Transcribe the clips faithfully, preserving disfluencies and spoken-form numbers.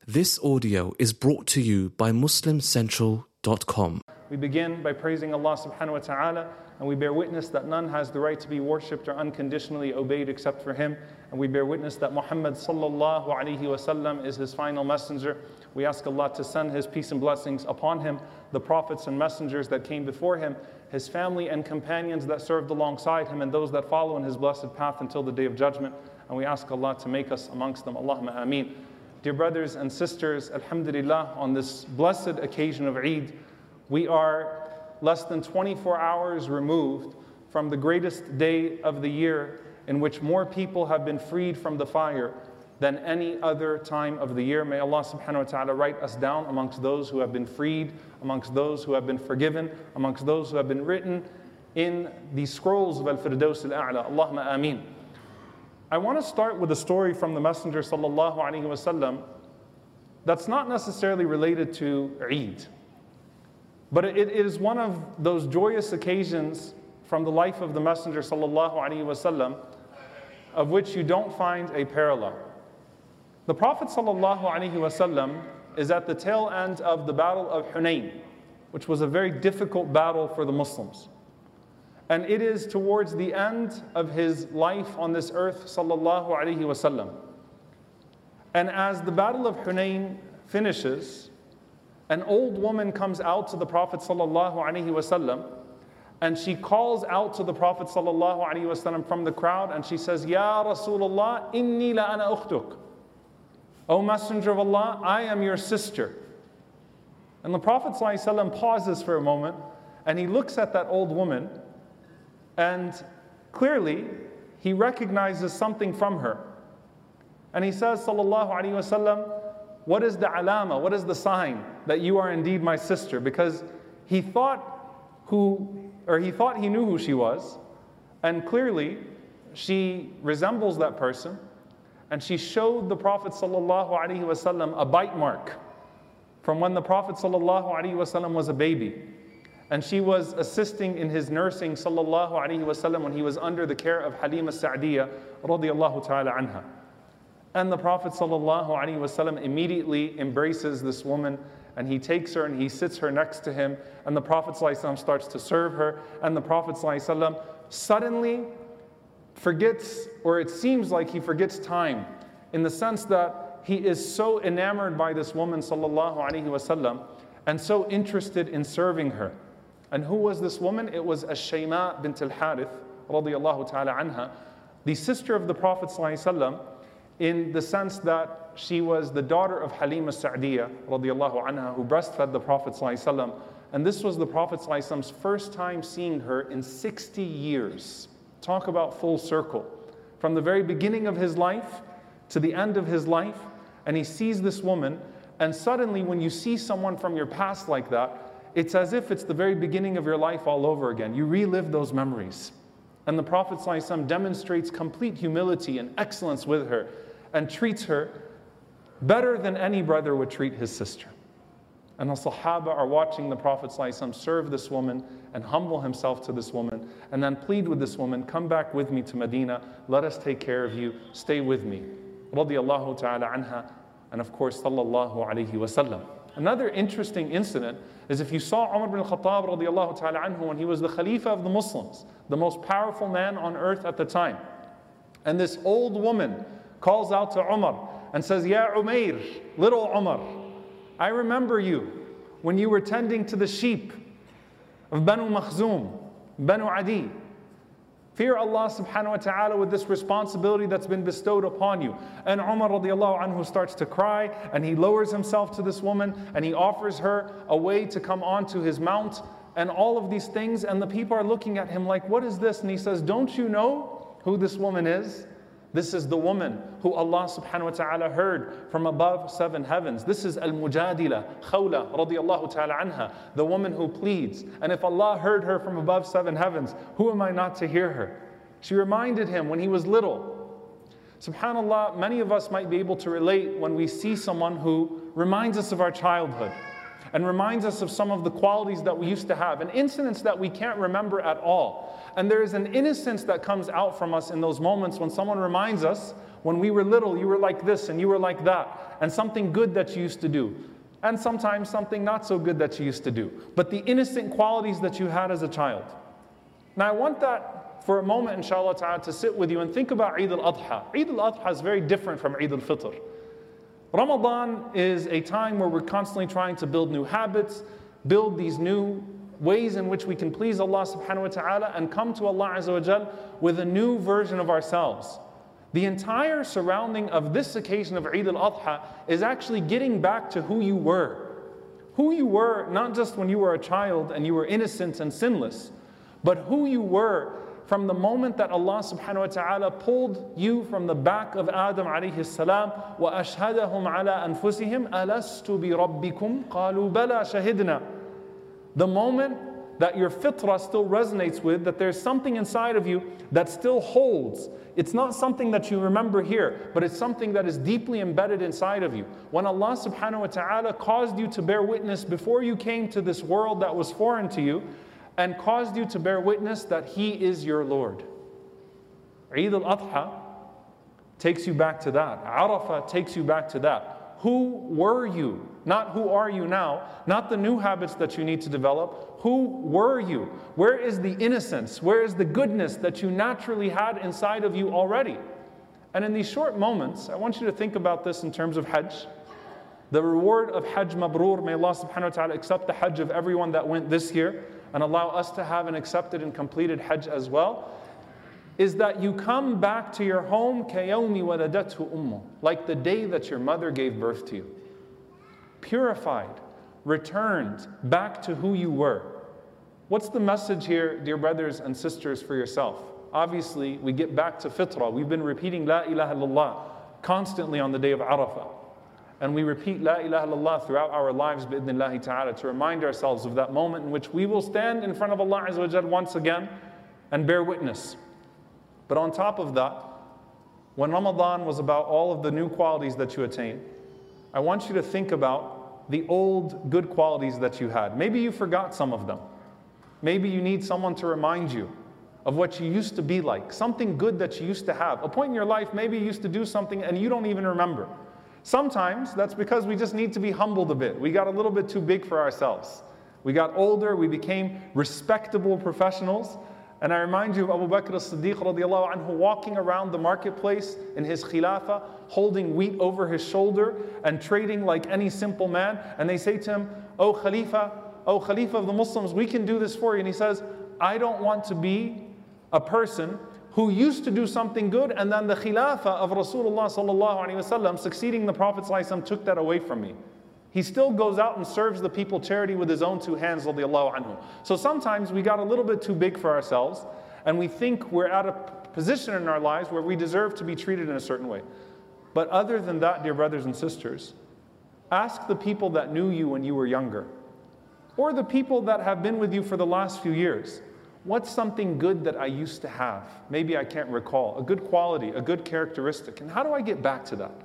This audio is brought to you by Muslim Central dot com. We begin by praising Allah subhanahu wa ta'ala, and we bear witness that none has the right to be worshipped or unconditionally obeyed except for Him. And we bear witness that Muhammad sallallahu alayhi wa sallam is His final messenger. We ask Allah to send His peace and blessings upon Him, the prophets and messengers that came before Him, His family and companions that served alongside Him, and those that follow in His blessed path until the day of judgment. And we ask Allah to make us amongst them. Allahumma ameen. Dear brothers and sisters, alhamdulillah, on this blessed occasion of Eid, we are less than twenty-four hours removed from the greatest day of the year, in which more people have been freed from the fire than any other time of the year. May Allah subhanahu wa ta'ala write us down amongst those who have been freed, amongst those who have been forgiven, amongst those who have been written in the scrolls of Al-Firdaus Al-A'la. Allahumma ameen. I want to start with a story from the Messenger sallallahu alaihi wasallam that's not necessarily related to Eid, but it, it is one of those joyous occasions from the life of the Messenger sallallahu alaihi wasallam of which you don't find a parallel. The Prophet sallallahu alaihi wasallam is at the tail end of the Battle of Hunayn, which was a very difficult battle for the Muslims. And it is towards the end of his life on this earth, sallallahu alaihi wasallam. And as the Battle of Hunayn finishes, an old woman comes out to the Prophet sallallahu alaihi wasallam, and she calls out to the Prophet sallallahu alaihi wasallam from the crowd, and she says, "Ya Rasulullah, inni la ana ukhtuk." O Messenger of Allah, I am your sister. And the Prophet sallallahu alaihi wasallam pauses for a moment, and he looks at that old woman, and clearly, he recognizes something from her. And he says, sallallahu alaihi wasallam, what is the alama, what is the sign that you are indeed my sister? Because he thought who, or he thought he knew who she was, and clearly, she resembles that person, and she showed the Prophet sallallahu alaihi wasallam a bite mark from when the Prophet sallallahu alaihi wasallam was a baby. And she was assisting in his nursing, sallallahu alaihi wasallam, when he was under the care of Halima Sa'diyya, radiyallahu ta'ala anha. And the Prophet sallallahu alaihi wasallam immediately embraces this woman, and he takes her and he sits her next to him, and the Prophet sallallahu alaihi wasallam starts to serve her, and the Prophet sallallahu alaihi wasallam suddenly forgets, or it seems like he forgets time, in the sense that he is so enamored by this woman, sallallahu alaihi wasallam, and so interested in serving her. And who was this woman? It was Ash-Shayma bint al-Harith, radiyallahu ta'ala anha, the sister of the Prophet sallallahu alaihi wasallam, in the sense that she was the daughter of Halima Sa'diyya, radiyallahu anha, who breastfed the Prophet sallallahu alaihi wasallam. And this was the Prophet sallallahu alaihi wasallam's first time seeing her in sixty years. Talk about full circle. From the very beginning of his life to the end of his life, and he sees this woman, and suddenly when you see someone from your past like that, it's as if it's the very beginning of your life all over again. You relive those memories. And the Prophet ﷺ demonstrates complete humility and excellence with her, and treats her better than any brother would treat his sister. And the Sahaba are watching the Prophet ﷺ serve this woman and humble himself to this woman, and then plead with this woman, come back with me to Medina, let us take care of you, stay with me. Radiyallahu ta'ala anha, and of course, sallallahu alayhi wasallam. Another interesting incident is if you saw Umar bin Khattab radiyallahu ta'ala anhu when he was the Khalifa of the Muslims, the most powerful man on earth at the time. And this old woman calls out to Umar and says, Ya Umair, little Umar, I remember you when you were tending to the sheep of Banu Makhzum, Banu Adi. Fear Allah subhanahu wa ta'ala with this responsibility that's been bestowed upon you. And Umar radiallahu anhu starts to cry, and he lowers himself to this woman, and he offers her a way to come onto his mount, and all of these things. And the people are looking at him like, what is this? And he says, don't you know who this woman is? This is the woman who Allah subhanahu wa ta'ala heard from above seven heavens. This is Al-Mujadila, Khawla radiallahu ta'ala anha, the woman who pleads. And if Allah heard her from above seven heavens, who am I not to hear her? She reminded him when he was little. SubhanAllah, many of us might be able to relate when we see someone who reminds us of our childhood and reminds us of some of the qualities that we used to have, and incidents that we can't remember at all. And there is an innocence that comes out from us in those moments when someone reminds us, when we were little, you were like this and you were like that. and something good that you used to do, and sometimes something not so good that you used to do, but the innocent qualities that you had as a child. Now I want that for a moment, inshallah ta'ala, to sit with you and think about Eid al-Adha. Eid al-Adha is very different from Eid al-Fitr. Ramadan is a time where we're constantly trying to build new habits, build these new ways in which we can please Allah subhanahu wa ta'ala and come to Allah azza wa jal with a new version of ourselves. The entire surrounding of this occasion of Eid al-Adha is actually getting back to who you were. Who you were not just when you were a child and you were innocent and sinless, but who you were from the moment that Allah subhanahu wa ta'ala pulled you from the back of Adam alayhi salam, وَأَشْهَدَهُمْ عَلَىٰ أَنفُسِهِمْ أَلَسْتُ بِرَبِّكُمْ قَالُوا بَلَى شَهِدْنَا. The moment that your fitrah still resonates with, that there's something inside of you that still holds. It's not something that you remember here, but it's something that is deeply embedded inside of you. When Allah subhanahu wa ta'ala caused you to bear witness before you came to this world that was foreign to you, and caused you to bear witness that He is your Lord. Eid al-Adha takes you back to that. Arafah takes you back to that. Who were you? Not who are you now, not the new habits that you need to develop. Who were you? Where is the innocence? Where is the goodness that you naturally had inside of you already? And in these short moments, I want you to think about this in terms of Hajj. The reward of Hajj Mabrur, may Allah subhanahu wa ta'ala accept the Hajj of everyone that went this year and allow us to have an accepted and completed Hajj as well, is that you come back to your home كَيَوْمِ وَلَدَتْهُ أُمُّهُ, like the day that your mother gave birth to you. Purified, returned back to who you were. What's the message here, dear brothers and sisters, for yourself? Obviously, we get back to fitrah. We've been repeating La ilaha illallah constantly on the day of Arafah. And we repeat La ilaha illallah throughout our lives, bi'idhnillahi ta'ala, to remind ourselves of that moment in which we will stand in front of Allah Azza wa Jal once again and bear witness. But on top of that, when Ramadan was about all of the new qualities that you attain, I want you to think about the old good qualities that you had. Maybe you forgot some of them. Maybe you need someone to remind you of what you used to be like, something good that you used to have. A point in your life, maybe you used to do something and you don't even remember. Sometimes that's because we just need to be humbled a bit. We got a little bit too big for ourselves. We got older, we became respectable professionals. And I remind you of Abu Bakr as-Siddiq radiallahu anhu walking around the marketplace in his khilafah, holding wheat over his shoulder and trading like any simple man. And they say to him, "Oh Khalifa, oh Khalifa of the Muslims, we can do this for you." And he says, "I don't want to be a person who used to do something good, and then the khilafah of Rasulullah sallallahu alaihi wasallam, succeeding the Prophet sallallahu alaihi wasallam, took that away from me." He still goes out and serves the people charity with his own two hands, radiallahu anhu. So sometimes we got a little bit too big for ourselves, and we think we're at a position in our lives where we deserve to be treated in a certain way. But other than that, dear brothers and sisters, ask the people that knew you when you were younger, or the people that have been with you for the last few years. What's something good that I used to have? Maybe I can't recall. A good quality, a good characteristic. And how do I get back to that?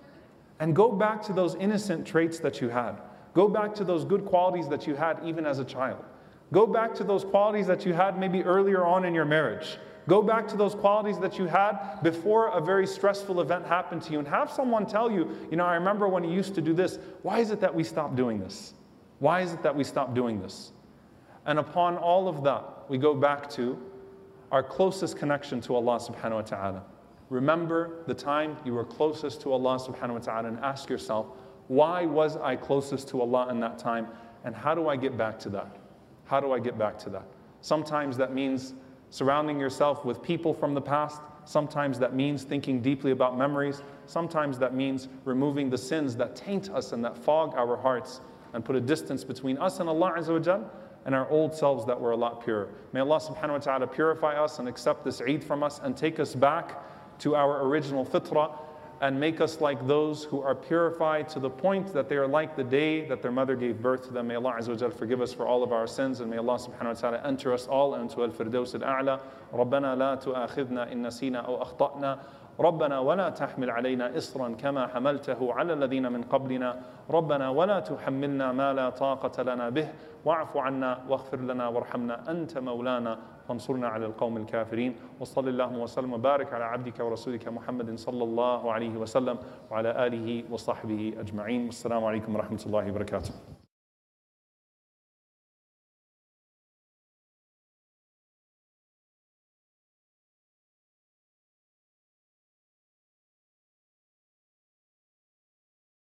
And go back to those innocent traits that you had. Go back to those good qualities that you had even as a child. Go back to those qualities that you had maybe earlier on in your marriage. Go back to those qualities that you had before a very stressful event happened to you. And have someone tell you, you know, I remember when you used to do this. Why is it that we stopped doing this? Why is it that we stopped doing this? And upon all of that, we go back to our closest connection to Allah subhanahu wa ta'ala. Remember the time you were closest to Allah subhanahu wa ta'ala and ask yourself, why was I closest to Allah in that time? And how do I get back to that? How do I get back to that? Sometimes that means surrounding yourself with people from the past. Sometimes that means thinking deeply about memories. Sometimes that means removing the sins that taint us and that fog our hearts and put a distance between us and Allah Azza wa Jal and our old selves that were a lot purer. May Allah subhanahu wa ta'ala purify us and accept this Eid from us and take us back to our original fitrah and make us like those who are purified to the point that they are like the day that their mother gave birth to them. May Allah Azza wa Jal forgive us for all of our sins, and may Allah subhanahu wa ta'ala enter us all into al-firdaus al-a'la. رَبَّنَا لَا تُؤَاخِذْنَا إِن نَّسِينَا أَوْ أَخْطَأْنَا ربنا ولا تحمل علينا إصرا كما حملته على الذين من قبلنا ربنا ولا تحملنا ما لا طاقة لنا به واعف عنا واغفر لنا وارحمنا أنت مولانا فانصرنا على القوم الكافرين وصل اللهم وسلم وبارك على عبدك ورسولك محمد صلى الله عليه وسلم وعلى آله وصحبه أجمعين والسلام عليكم ورحمة الله وبركاته.